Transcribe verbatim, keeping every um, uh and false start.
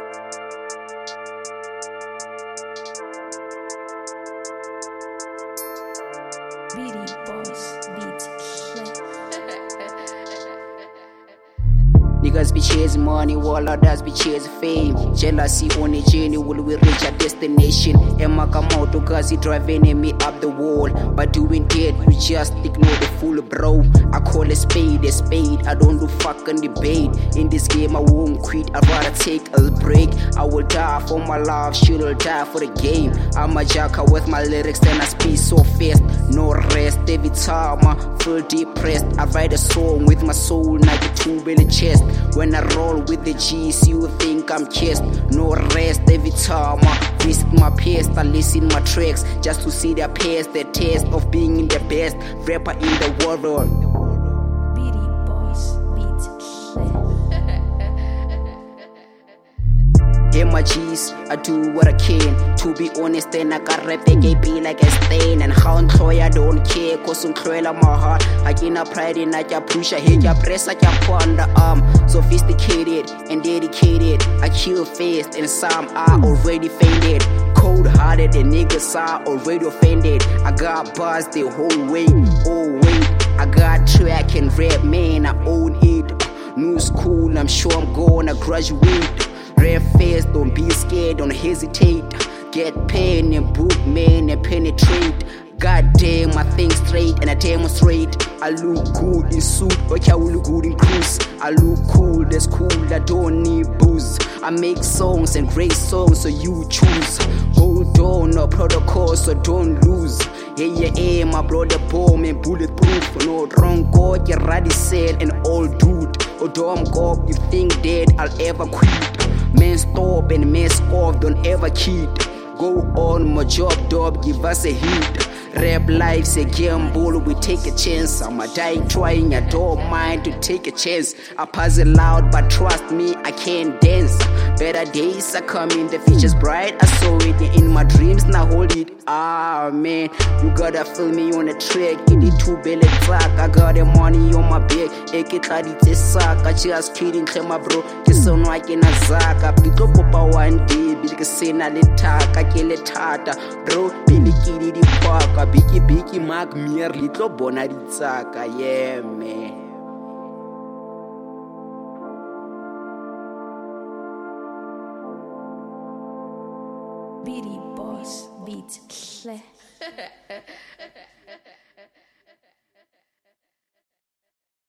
Beady Boss Beats. Niggas be chasing money while others be chasing fame. Jealousy on a journey, will we reach our destination? Emma Kamoto cause he driving me up the wall. By doing that, you just ignore the fool, bro. I call a spade a spade, I don't do fucking debate. In this game I won't quit, I'd rather take a break. I will die for my love, she'll die for the game. I'm a jacker with my lyrics, then I speak so fast. No rest, every time I feel depressed. I write a song with my soul, like a tube in the chest. When I roll with the G's, you think I'm kissed. No rest, every time I visit my past, I listen my tracks just to see their past, the taste of being the best rapper in the world. Beady Boss Beats. Hey my G's, I do what I can. To be honest, and I got rap they be like a stain. And how employ I don't care, cause I'm my heart. I get a pride in I push, I hit ya press, I can on the arm. Sophisticated and dedicated, I kill fast, and some are already faded. Cold hearted, and niggas are already offended. I got bars the whole way, oh wait. I got track and rap, man, I own it. New school, I'm sure I'm gonna graduate. Rap fast, don't be scared, don't hesitate. Get pen and book, man, and penetrate. Goddamn, I think straight and I demonstrate. I look good in suit, okay, I will look good in cruise. I look cool, that's cool, I don't need booze. I make songs and great songs, so you choose. Hold on, no protocol, so don't lose. Yeah, yeah, yeah, my brother bomb and bulletproof. No wrong god, you're radical and all dude. Oh, dumb god, you think that I'll ever quit? Man, stop and mess off, don't ever kid. Go on, my job, dog, give us a hit. Rap life's a gamble, we take a chance. I'ma die trying, I don't mind to take a chance. I puzzle loud, but trust me, I can't dance. Better days are coming, the future's bright. I saw it in my dreams, now hold it. Ah man, you gotta feel me on the track. It is two belly track, I got the money on my back. Eke tladitse saka, just kidding, my bro. Ke sono I can zaka, pito popa one day. Bilike sena le taka, ke le tata. Bro, bilike di di paka. Biki biki mag mir litlo bona ditsaka, yeah man. Beady Boss Beats.